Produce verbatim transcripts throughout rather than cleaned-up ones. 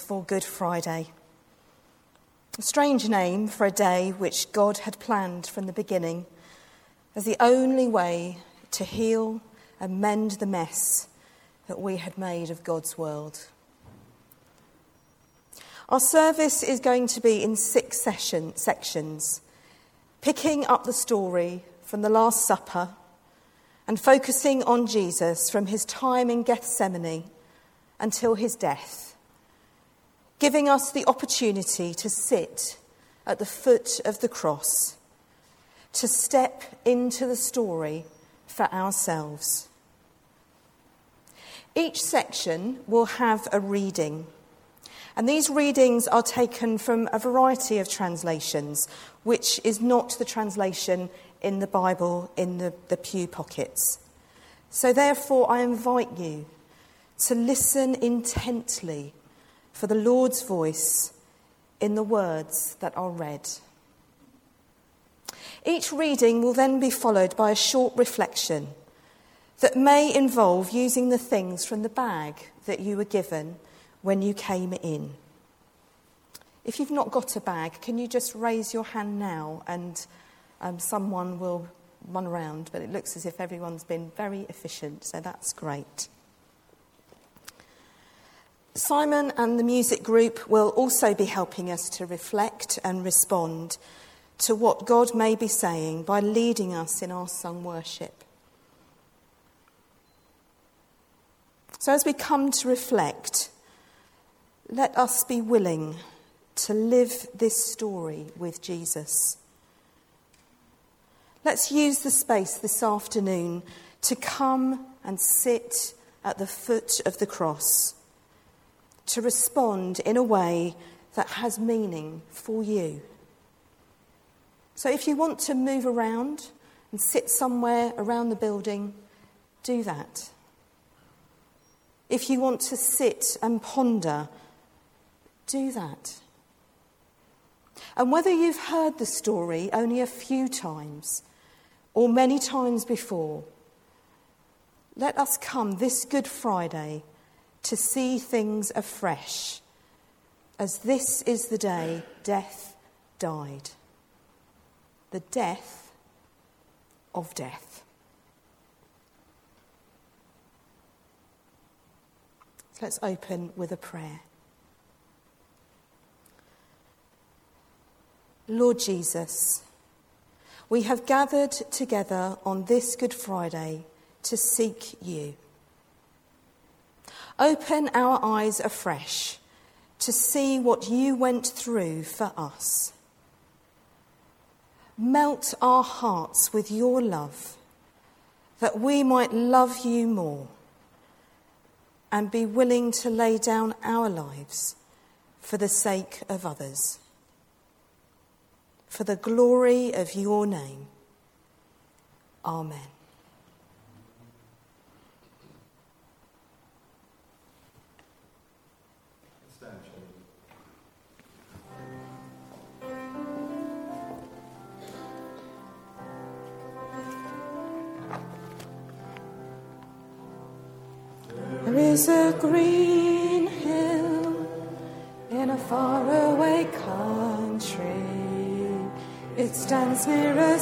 for Good Friday. A strange name for a day which God had planned from the beginning as the only way to heal and mend the mess that we had made of God's world. Our service is going to be in six session, sections, picking up the story from the Last Supper and focusing on Jesus from his time in Gethsemane until his death, giving us the opportunity to sit at the foot of the cross, to step into the story for ourselves. Each section will have a reading, and these readings are taken from a variety of translations, which is not the translation in the Bible in the, the pew pockets. So therefore I invite you to listen intently for the Lord's voice in the words that are read. Each reading will then be followed by a short reflection that may involve using the things from the bag that you were given when you came in. If you've not got a bag, can you just raise your hand now and um, someone will run around, but it looks as if everyone's been very efficient, so that's great. Simon and the music group will also be helping us to reflect and respond to what God may be saying by leading us in our sung worship. So as we come to reflect, let us be willing to live this story with Jesus. Let's use the space this afternoon to come and sit at the foot of the cross, to respond in a way that has meaning for you. So if you want to move around and sit somewhere around the building, do that. If you want to sit and ponder, do that. And whether you've heard the story only a few times or many times before, let us come this Good Friday to see things afresh, as this is the day death died. The death of death. So let's open with a prayer. Lord Jesus, we have gathered together on this Good Friday to seek you. Open our eyes afresh to see what you went through for us. Melt our hearts with your love, that we might love you more and be willing to lay down our lives for the sake of others. For the glory of your name. Amen. There is a green hill in a faraway country. It stands near a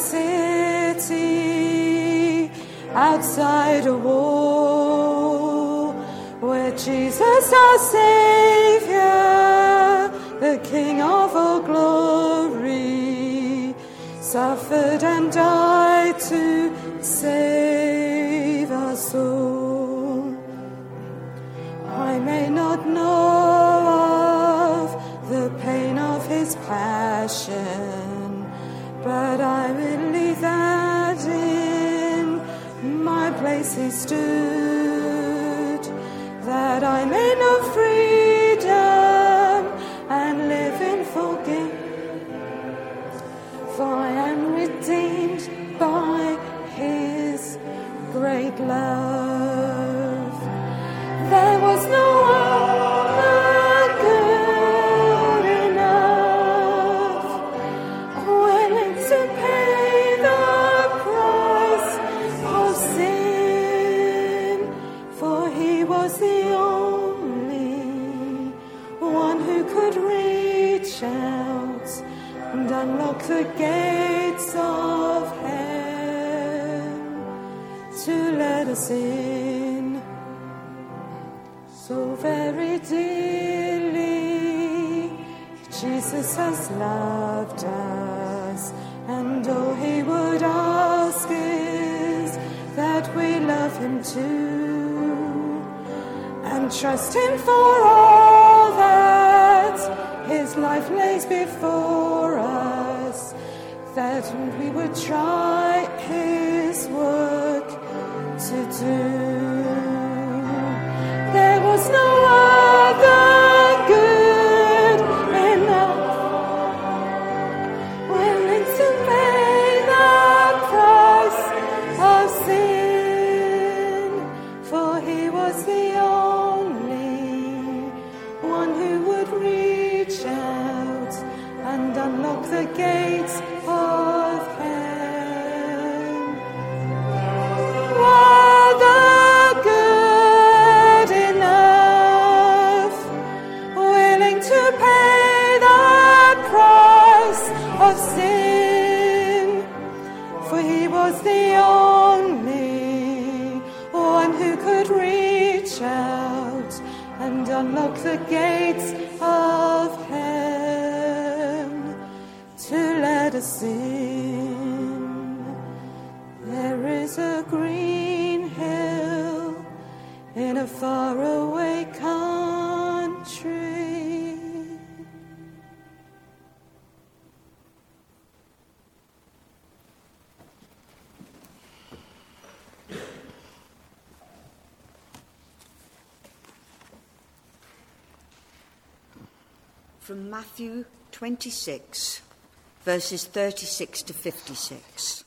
city outside a wall, where Jesus our Saviour, the King of all glory, suffered and died to save us all. I may not know of the pain of his passion, but I believe that in my place he stood, that I may know freedom and live in forgiveness. For I am redeemed by his great love. There was no other good enough, willing to pay the price of sin. could reach out and unlock the gates of hell to let us in so very dearly. Jesus has loved us, and all he would ask is that we love him too, and trust him for all that his life lays before us, that we would try his work to do. There was no other good enough, willing to pay the price of sin, for he was the only one who would reach out and unlock the gates of hell. Were the good enough, willing to pay the price of sin, for he was the only one who could reach out and unlock the gates of hell to let us in. There is a green hill in a faraway country. From Matthew twenty-six, verses thirty-six to fifty-six.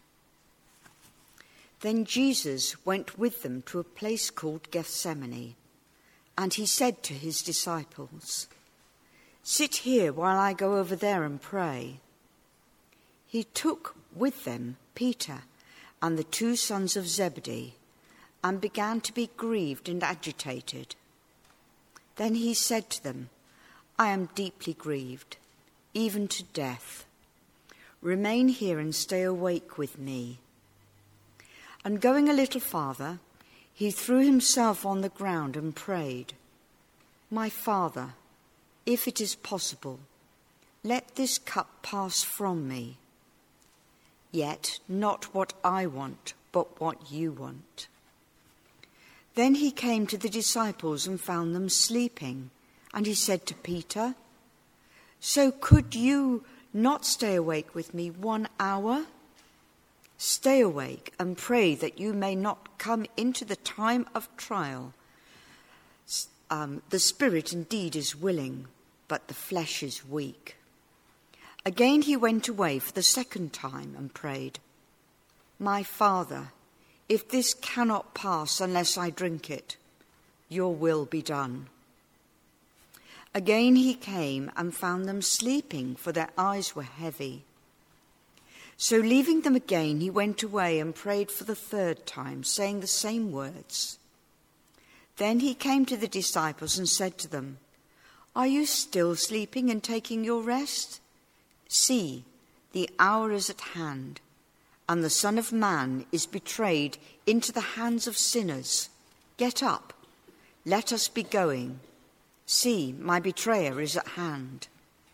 Then Jesus went with them to a place called Gethsemane, and he said to his disciples, "Sit here while I go over there and pray." He took with them Peter and the two sons of Zebedee, and began to be grieved and agitated. Then he said to them, "I am deeply grieved, even to death. Remain here and stay awake with me." And going a little farther, he threw himself on the ground and prayed, "My Father, if it is possible, let this cup pass from me. Yet not what I want, but what you want." Then he came to the disciples and found them sleeping, and he said to Peter, "So could you not stay awake with me one hour? Stay awake and pray that you may not come into the time of trial. Um, the spirit indeed is willing, but the flesh is weak." Again he went away for the second time and prayed, "My Father, if this cannot pass unless I drink it, your will be done." Again he came and found them sleeping, for their eyes were heavy. So leaving them again, he went away and prayed for the third time, saying the same words. Then he came to the disciples and said to them, "Are you still sleeping and taking your rest? See, the hour is at hand, and the Son of Man is betrayed into the hands of sinners. Get up, let us be going. See, my betrayer is at hand."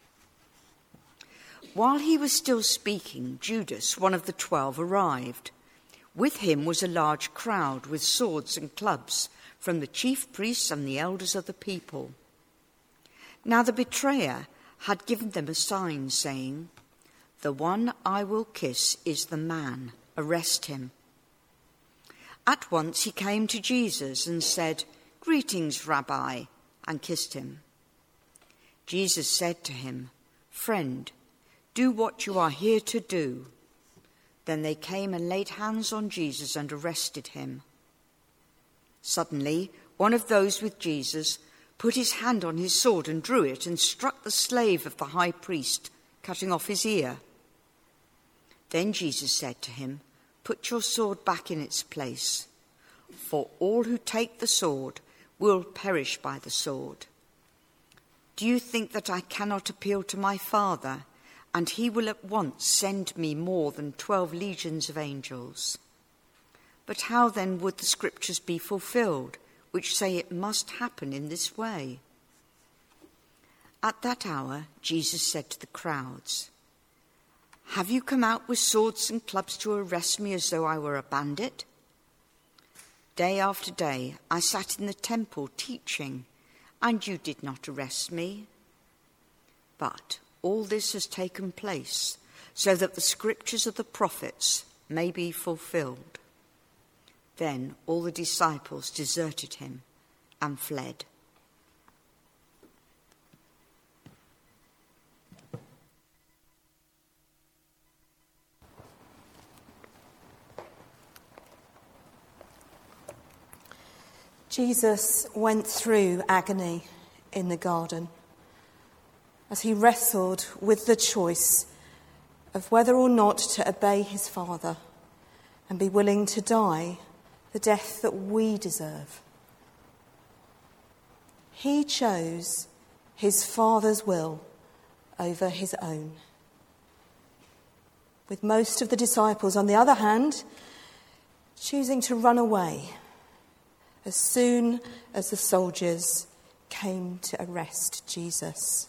While he was still speaking, Judas, one of the twelve, arrived. With him was a large crowd with swords and clubs from the chief priests and the elders of the people. Now the betrayer had given them a sign, saying, "The one I will kiss is the man. Arrest him." At once he came to Jesus and said, "Greetings, Rabbi," and kissed him. Jesus said to him, "Friend, do what you are here to do." Then they came and laid hands on Jesus and arrested him. Suddenly, one of those with Jesus put his hand on his sword and drew it and struck the slave of the high priest, cutting off his ear. Then Jesus said to him, "Put your sword back in its place, for all who take the sword will perish by the sword. Do you think that I cannot appeal to my Father, and he will at once send me more than twelve legions of angels? But how then would the scriptures be fulfilled, which say it must happen in this way?" At that hour, Jesus said to the crowds, "Have you come out with swords and clubs to arrest me as though I were a bandit? Day after day I sat in the temple teaching, and you did not arrest me. But all this has taken place so that the scriptures of the prophets may be fulfilled." Then all the disciples deserted him and fled. Jesus went through agony in the garden as he wrestled with the choice of whether or not to obey his Father and be willing to die the death that we deserve. He chose his Father's will over his own. With most of the disciples, on the other hand, choosing to run away as soon as the soldiers came to arrest Jesus.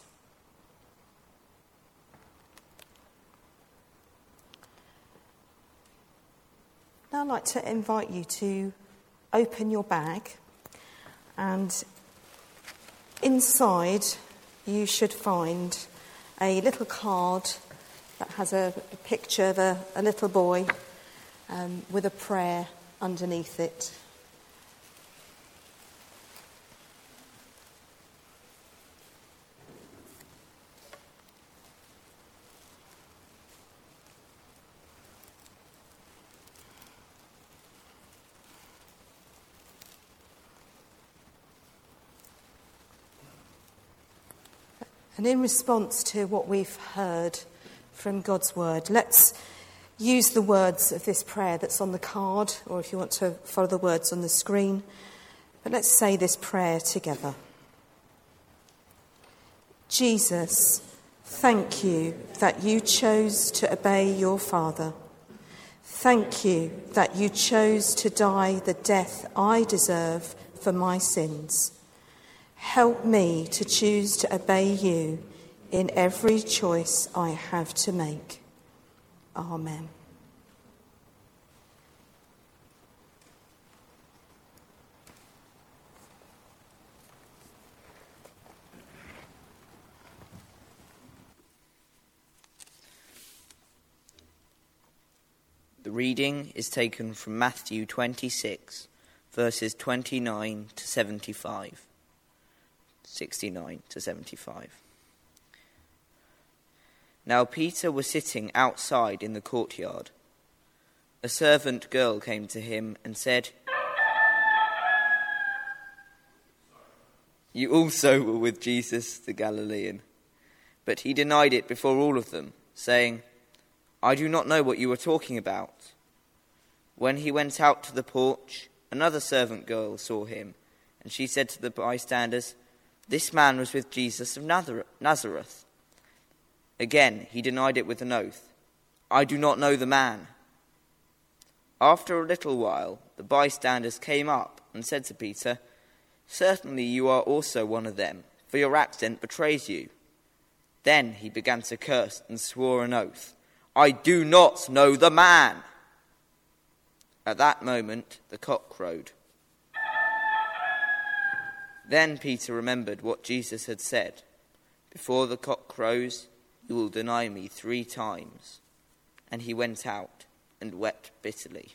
Now I'd like to invite you to open your bag, and inside you should find a little card that has a, a picture of a, a little boy um, with a prayer underneath it. And in response to what we've heard from God's word, let's use the words of this prayer that's on the card, or if you want to follow the words on the screen. But let's say this prayer together. Jesus, thank you that you chose to obey your Father. Thank you that you chose to die the death I deserve for my sins. Help me to choose to obey you in every choice I have to make. Amen. The reading is taken from Matthew twenty-six, verses twenty-nine to seventy-five. sixty-nine to seventy-five. Now Peter was sitting outside in the courtyard. A servant girl came to him and said, "You also were with Jesus the Galilean." But he denied it before all of them, saying, "I do not know what you are talking about." When he went out to the porch, another servant girl saw him, and she said to the bystanders, "This man was with Jesus of Nazareth." Again, he denied it with an oath, "I do not know the man." After a little while, the bystanders came up and said to Peter, "Certainly you are also one of them, for your accent betrays you." Then he began to curse and swore an oath, "I do not know the man." At that moment, the cock crowed. Then Peter remembered what Jesus had said, "Before the cock crows, you will deny me three times." And he went out and wept bitterly.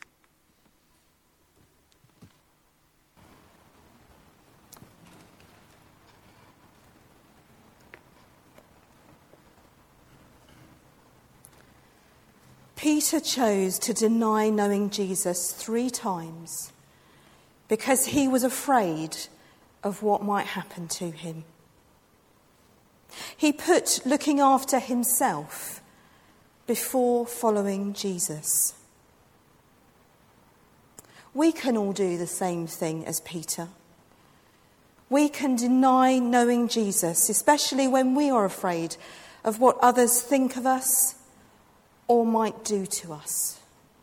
Peter chose to deny knowing Jesus three times because he was afraid of what might happen to him. He put looking after himself before following Jesus. We can all do the same thing as Peter. We can deny knowing Jesus, especially when we are afraid of what others think of us or might do to us.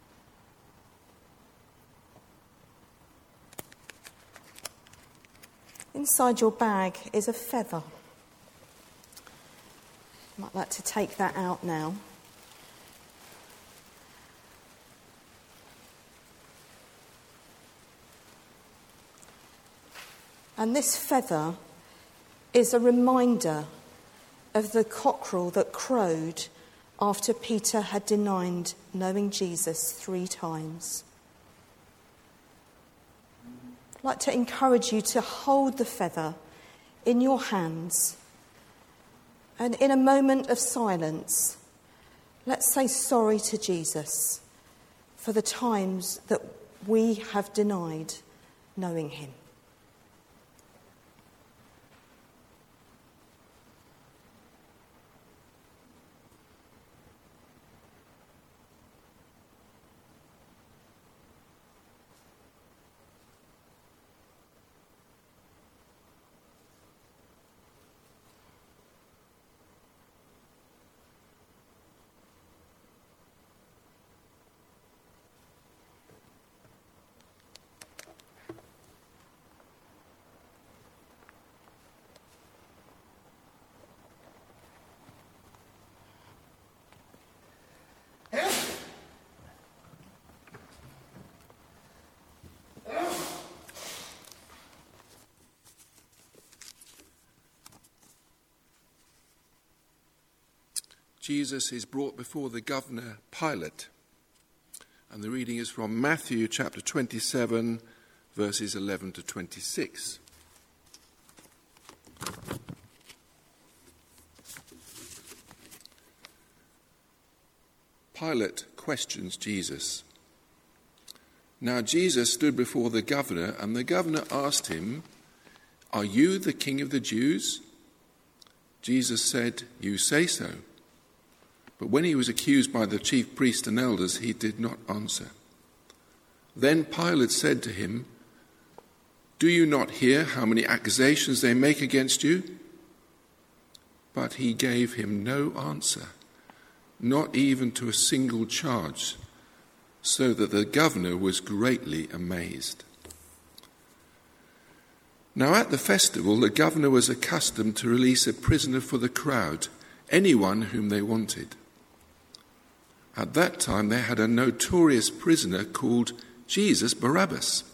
Inside your bag is a feather. You might like to take that out now. And this feather is a reminder of the cockerel that crowed after Peter had denied knowing Jesus three times. I'd like to encourage you to hold the feather in your hands, and in a moment of silence, let's say sorry to Jesus for the times that we have denied knowing him. Jesus is brought before the governor Pilate, and the reading is from Matthew chapter twenty-seven, verses eleven to twenty-six. Pilate questions Jesus. Now Jesus stood before the governor, and the governor asked him, "Are you the king of the Jews?" Jesus said, "You say so." But when he was accused by the chief priests and elders, he did not answer. Then Pilate said to him, "Do you not hear how many accusations they make against you?" But he gave him no answer, not even to a single charge, so that the governor was greatly amazed. Now at the festival, the governor was accustomed to release a prisoner for the crowd, anyone whom they wanted. At that time, they had a notorious prisoner called Jesus Barabbas.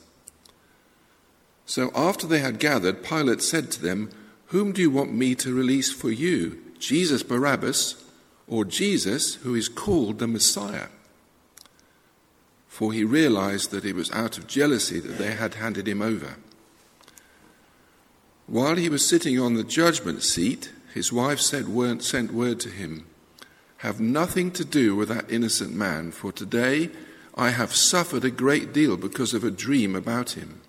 So after they had gathered, Pilate said to them, "Whom do you want me to release for you, Jesus Barabbas, or Jesus who is called the Messiah?" For he realized that it was out of jealousy that they had handed him over. While he was sitting on the judgment seat, his wife said, word, sent word to him, "Have nothing to do with that innocent man, for today I have suffered a great deal because of a dream about him."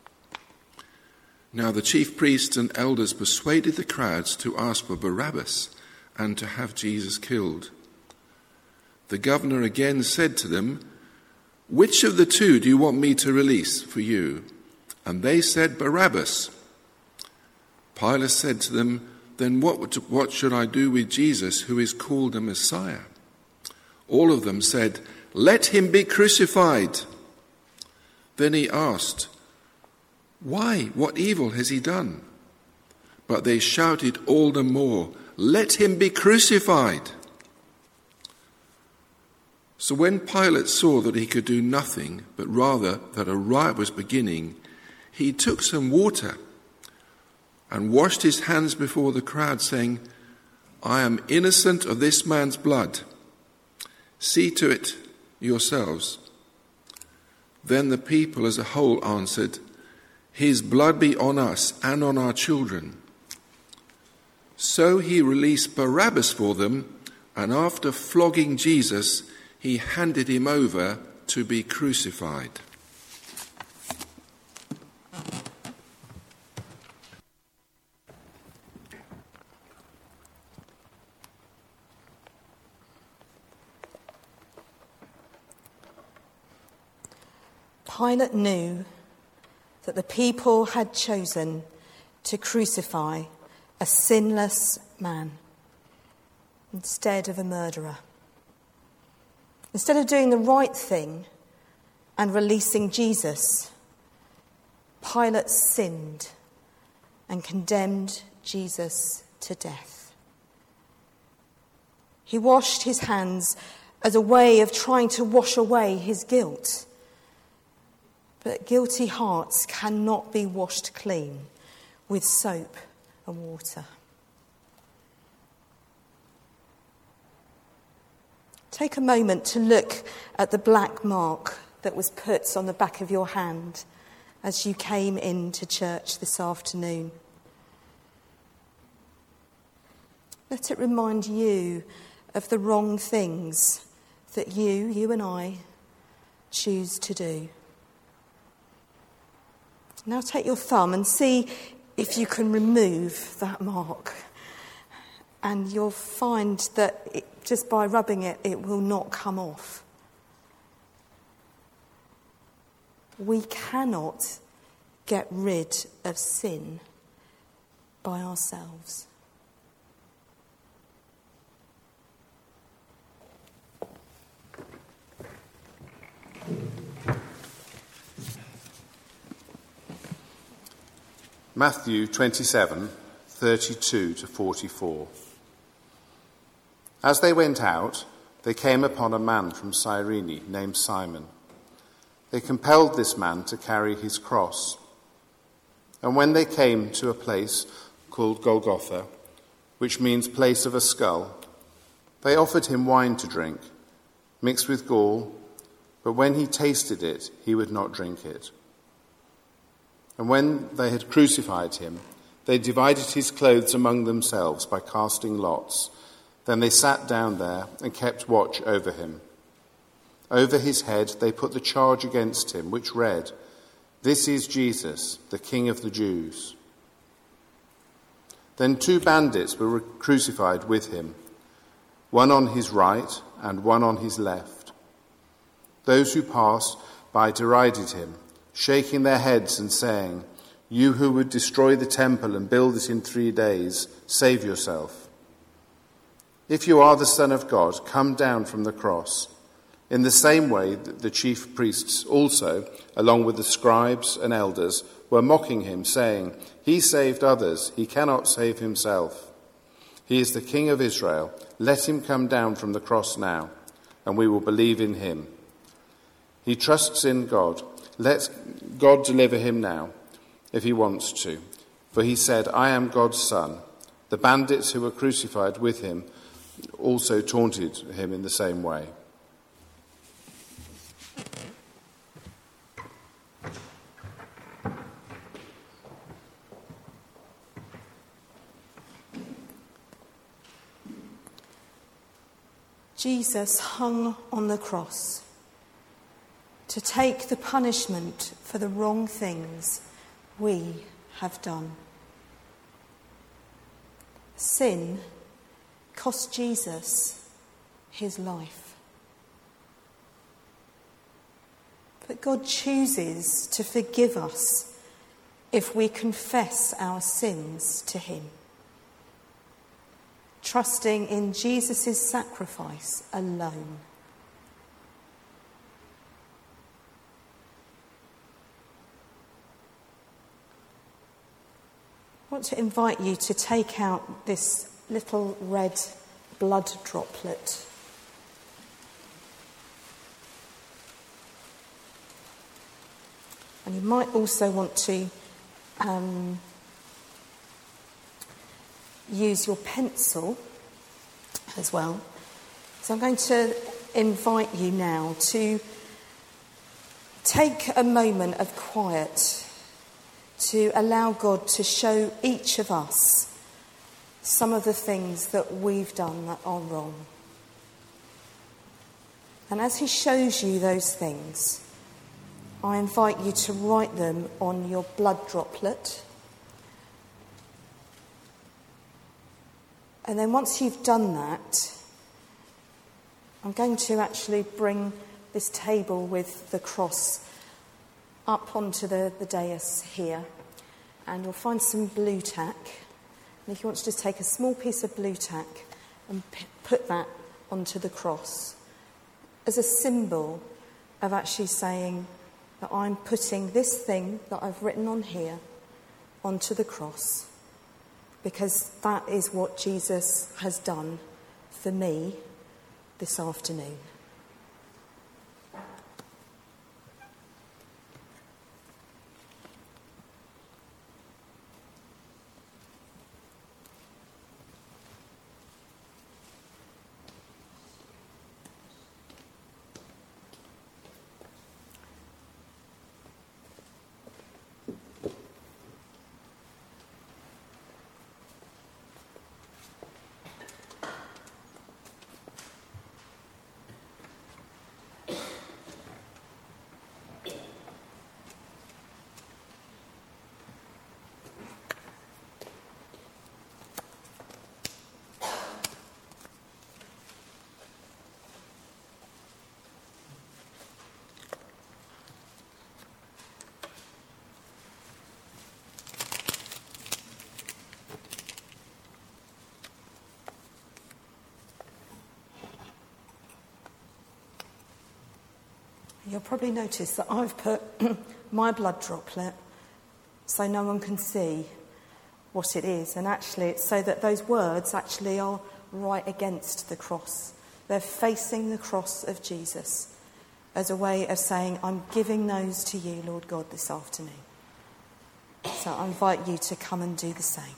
Now the chief priests and elders persuaded the crowds to ask for Barabbas and to have Jesus killed. The governor again said to them, "Which of the two do you want me to release for you?" And they said, "Barabbas." Pilate said to them, "Then what, what should I do with Jesus, who is called the Messiah?" All of them said, "Let him be crucified." Then he asked, "Why? What evil has he done?" But they shouted all the more, "Let him be crucified." So when Pilate saw that he could do nothing, but rather that a riot was beginning, he took some water and washed his hands before the crowd, saying, "I am innocent of this man's blood. See to it yourselves." Then the people as a whole answered, "His blood be on us and on our children." So he released Barabbas for them, and after flogging Jesus, he handed him over to be crucified. Pilate knew that the people had chosen to crucify a sinless man instead of a murderer. Instead of doing the right thing and releasing Jesus, Pilate sinned and condemned Jesus to death. He washed his hands as a way of trying to wash away his guilt. But guilty hearts cannot be washed clean with soap and water. Take a moment to look at the black mark that was put on the back of your hand as you came into church this afternoon. Let it remind you of the wrong things that you, you and I, choose to do. Now take your thumb and see if you can remove that mark. And you'll find that it, just by rubbing it, it will not come off. We cannot get rid of sin by ourselves. Matthew twenty-seven, thirty-two to forty-four. As they went out, they came upon a man from Cyrene named Simon. They compelled this man to carry his cross. And when they came to a place called Golgotha, which means place of a skull, they offered him wine to drink, mixed with gall, but when he tasted it, he would not drink it. And when they had crucified him, they divided his clothes among themselves by casting lots. Then they sat down there and kept watch over him. Over his head they put the charge against him, which read, "This is Jesus, the King of the Jews." Then two bandits were crucified with him, one on his right and one on his left. Those who passed by derided him, shaking their heads and saying, "You who would destroy the temple and build it in three days, save yourself. If you are the Son of God, come down from the cross." In the same way, the chief priests also, along with the scribes and elders, were mocking him, saying, "He saved others, he cannot save himself. He is the King of Israel. Let him come down from the cross now, and we will believe in him. He trusts in God. Let God deliver him now, if he wants to. For he said, 'I am God's son.'" The bandits who were crucified with him also taunted him in the same way. Jesus hung on the cross to take the punishment for the wrong things we have done. Sin cost Jesus his life. But God chooses to forgive us if we confess our sins to him, trusting in Jesus' sacrifice alone. I want to invite you to take out this little red blood droplet. And you might also want to um, use your pencil as well. So I'm going to invite you now to take a moment of quiet to allow God to show each of us some of the things that we've done that are wrong. And as he shows you those things, I invite you to write them on your blood droplet. And then once you've done that, I'm going to actually bring this table with the cross up onto the, the dais here. and you'll find some blue tack. And if you want to just take a small piece of blue tack and p- put that onto the cross as a symbol of actually saying that I'm putting this thing that I've written on here onto the cross, because that is what Jesus has done for me this afternoon. You'll probably notice that I've put my blood droplet so no one can see what it is. And actually it's so that those words actually are right against the cross. They're facing the cross of Jesus as a way of saying, I'm giving those to you, Lord God, this afternoon. So I invite you to come and do the same.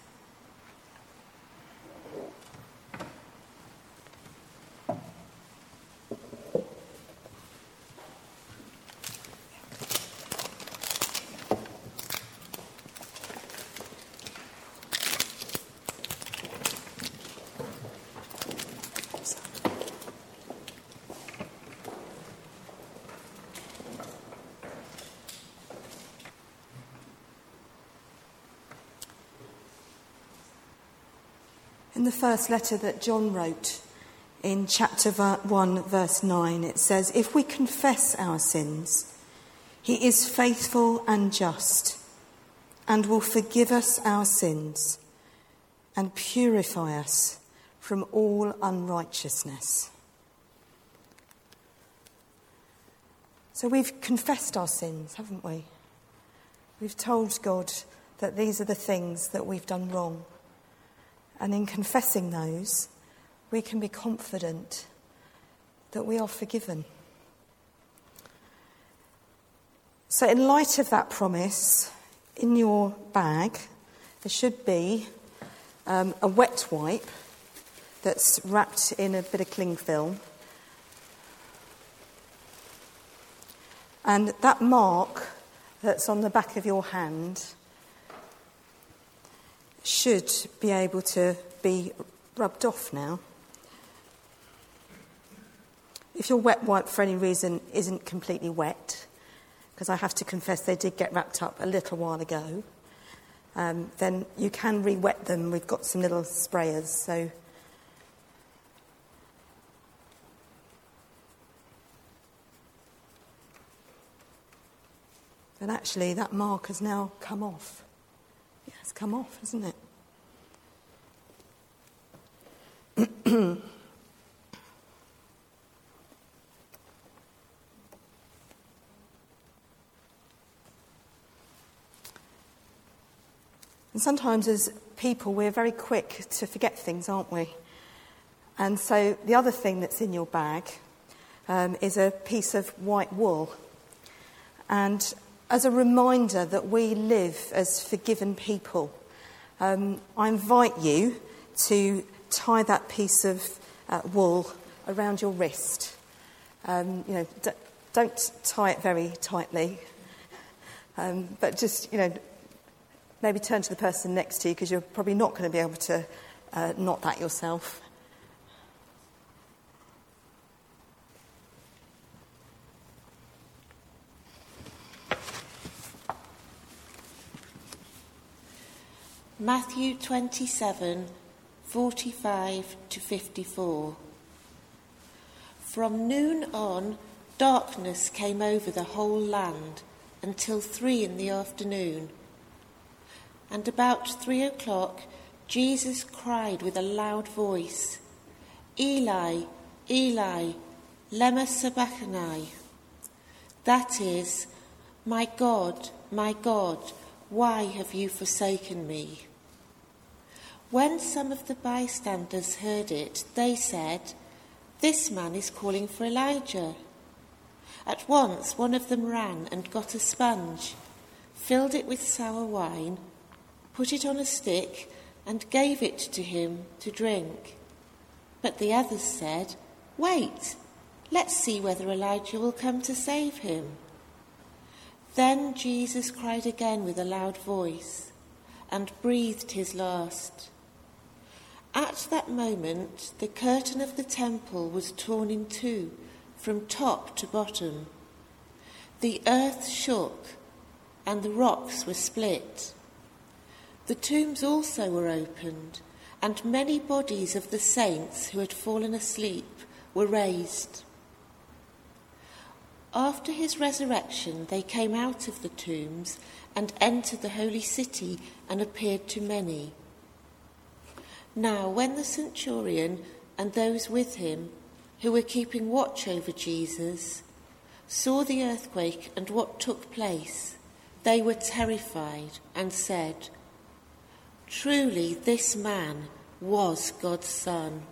In the first letter that John wrote, in chapter one, verse nine, it says, if we confess our sins, he is faithful and just and will forgive us our sins and purify us from all unrighteousness. So we've confessed our sins, haven't we? We've told God that these are the things that we've done wrong. And in confessing those, we can be confident that we are forgiven. So in light of that promise, in your bag, there should be um, a wet wipe that's wrapped in a bit of cling film. And that mark that's on the back of your hand should be able to be rubbed off now. If your wet wipe for any reason isn't completely wet, because I have to confess they did get wrapped up a little while ago, um, then you can re-wet them. We've got some little sprayers, so and actually that mark has now come off. Yeah, it's come off, hasn't it? And sometimes as people, we're very quick to forget things, aren't we? And so the other thing that's in your bag um, is a piece of white wool. And as a reminder that we live as forgiven people, um, I invite you to tie that piece of uh, wool around your wrist. Um, you know, d- don't tie it very tightly, um, but just, you know, maybe turn to the person next to you, because you're probably not going to be able to uh, knot that yourself. Matthew twenty-seven, forty-five to fifty-four. From noon on, darkness came over the whole land until three in the afternoon. And about three o'clock, Jesus cried with a loud voice, "Eli, Eli, lema sabachthani?" That is, "My God, my God, why have you forsaken me?" When some of the bystanders heard it, they said, "This man is calling for Elijah." At once one of them ran and got a sponge, filled it with sour wine, put it on a stick, and gave it to him to drink. But the others said, "Wait, let's see whether Elijah will come to save him." Then Jesus cried again with a loud voice and breathed his last. At that moment, the curtain of the temple was torn in two, from top to bottom. The earth shook, and the rocks were split. The tombs also were opened, and many bodies of the saints who had fallen asleep were raised. After his resurrection, they came out of the tombs and entered the holy city and appeared to many. Now, when the centurion and those with him, who were keeping watch over Jesus, saw the earthquake and what took place, they were terrified and said, "Truly this man was God's Son."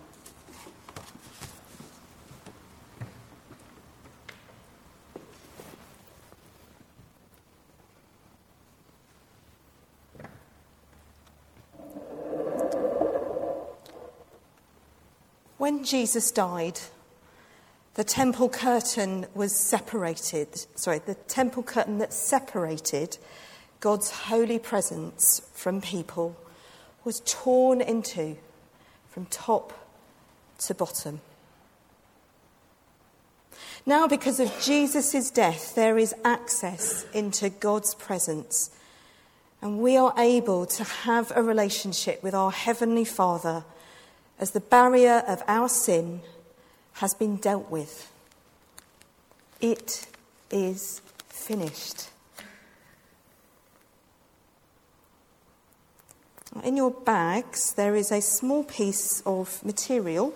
When Jesus died, the temple curtain was separated, sorry, the temple curtain that separated God's holy presence from people was torn in two, from top to bottom. Now, because of Jesus' death, there is access into God's presence, and we are able to have a relationship with our Heavenly Father as the barrier of our sin has been dealt with. It is finished. In your bags, there is a small piece of material.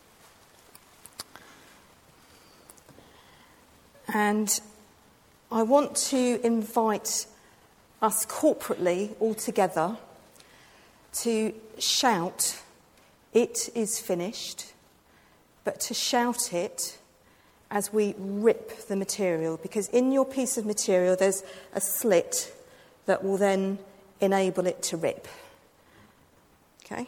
And I want to invite us corporately all together to shout, "It is finished," but to shout it as we rip the material, because in your piece of material there's a slit that will then enable it to rip. Okay?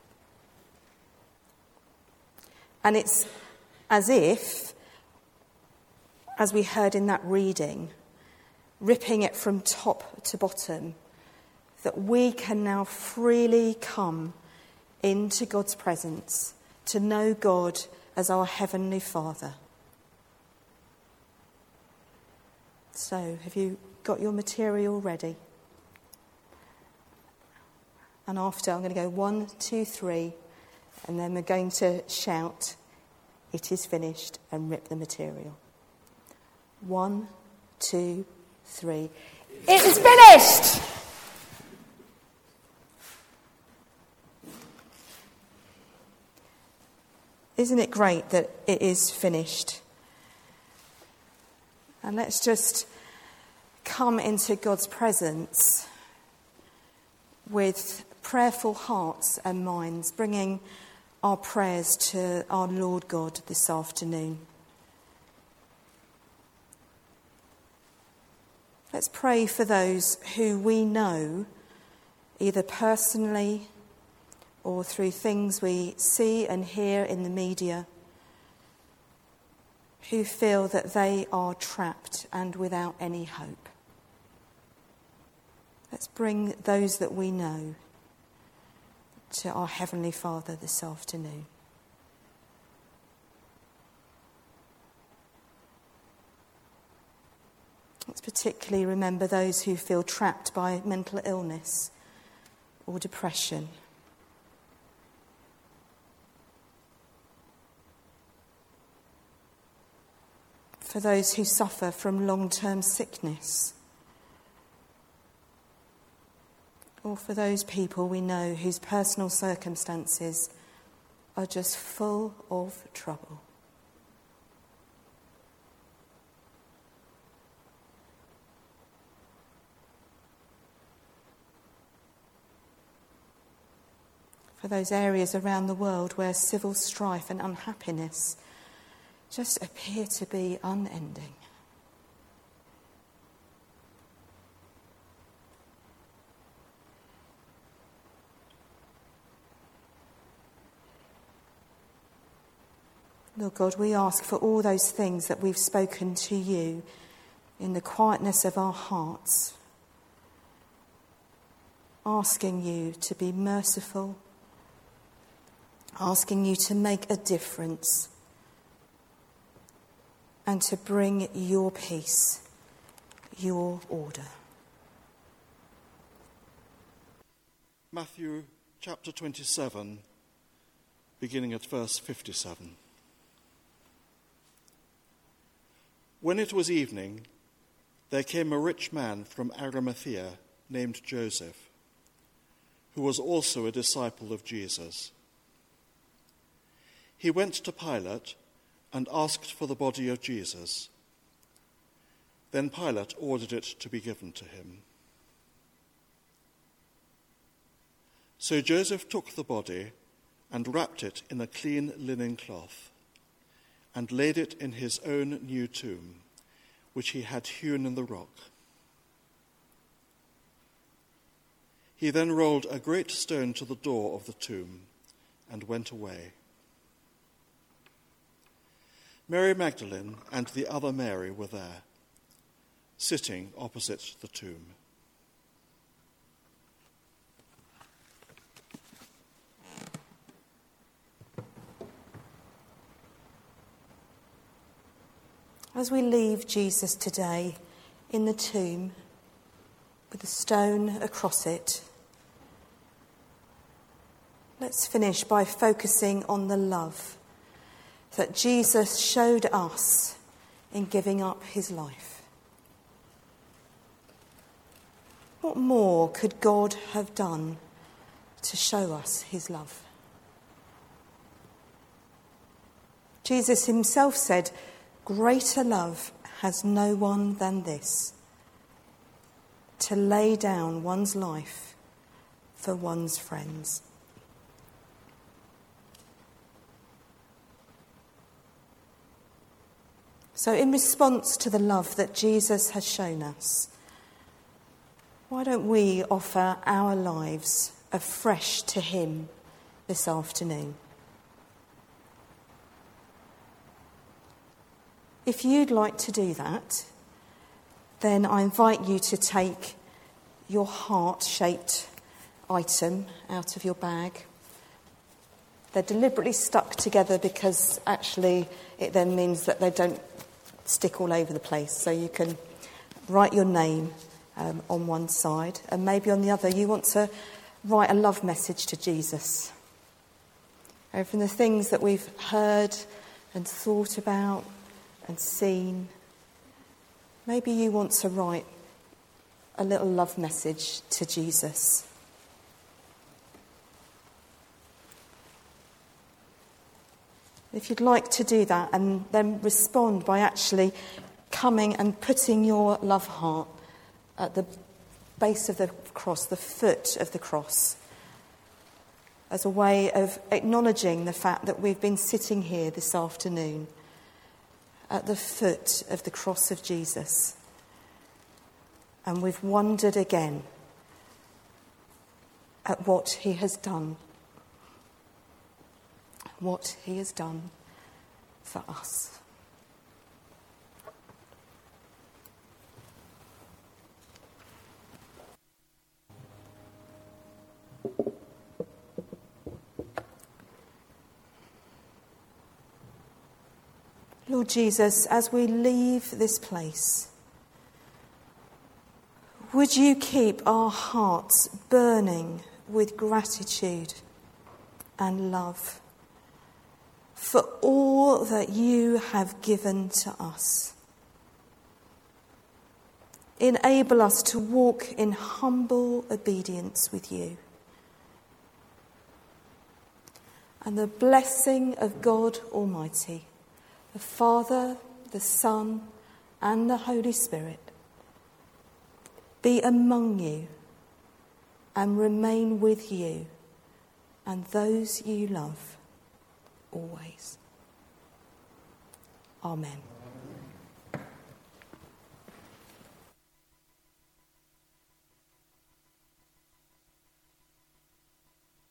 And it's as if, as we heard in that reading, ripping it from top to bottom, that we can now freely come into God's presence to know God as our Heavenly Father. So, have you got your material ready? And after, I'm going to go one, two, three, and then we're going to shout, "It is finished," and rip the material. One, two, three. It is finished! Isn't it great that it is finished? And let's just come into God's presence with prayerful hearts and minds, bringing our prayers to our Lord God this afternoon. Let's pray for those who we know, either personally or through things we see and hear in the media, who feel that they are trapped and without any hope. Let's bring those that we know to our Heavenly Father this afternoon. Let's particularly remember those who feel trapped by mental illness or depression. For those who suffer from long-term sickness. or for those people we know whose personal circumstances are just full of trouble. For those areas around the world where civil strife and unhappiness just appear to be unending. Lord God, we ask for all those things that we've spoken to you in the quietness of our hearts, asking you to be merciful, asking you to make a difference and to bring your peace, your order. Matthew chapter twenty-seven, beginning at verse fifty-seven. When it was evening, there came a rich man from Arimathea named Joseph, who was also a disciple of Jesus. He went to Pilate and asked for the body of Jesus. Then Pilate ordered it to be given to him. So Joseph took the body and wrapped it in a clean linen cloth and laid it in his own new tomb, which he had hewn in the rock. He then rolled a great stone to the door of the tomb and went away. Mary Magdalene and the other Mary were there, sitting opposite the tomb. As we leave Jesus today in the tomb with a stone across it, let's finish by focusing on the love that Jesus showed us in giving up his life. What more could God have done to show us his love? Jesus himself said, "Greater love has no one than this, to lay down one's life for one's friends." So in response to the love that Jesus has shown us, why don't we offer our lives afresh to him this afternoon? If you'd like to do that, then I invite you to take your heart-shaped item out of your bag. They're deliberately stuck together because actually it then means that they don't stick all over the place. So you can write your name um, on one side, and maybe on the other you want to write a love message to Jesus. And from the things that we've heard and thought about and seen, maybe you want to write a little love message to Jesus. If you'd like to do that, and then respond by actually coming and putting your love heart at the base of the cross, the foot of the cross, as a way of acknowledging the fact that we've been sitting here this afternoon at the foot of the cross of Jesus, and we've wondered again at what he has done, what he has done for us. Lord Jesus, as we leave this place, would you keep our hearts burning with gratitude and love for all that you have given to us. enable us to walk in humble obedience with you. And the blessing of God Almighty, the Father, the Son, and the Holy Spirit, be among you and remain with you and those you love always. Amen.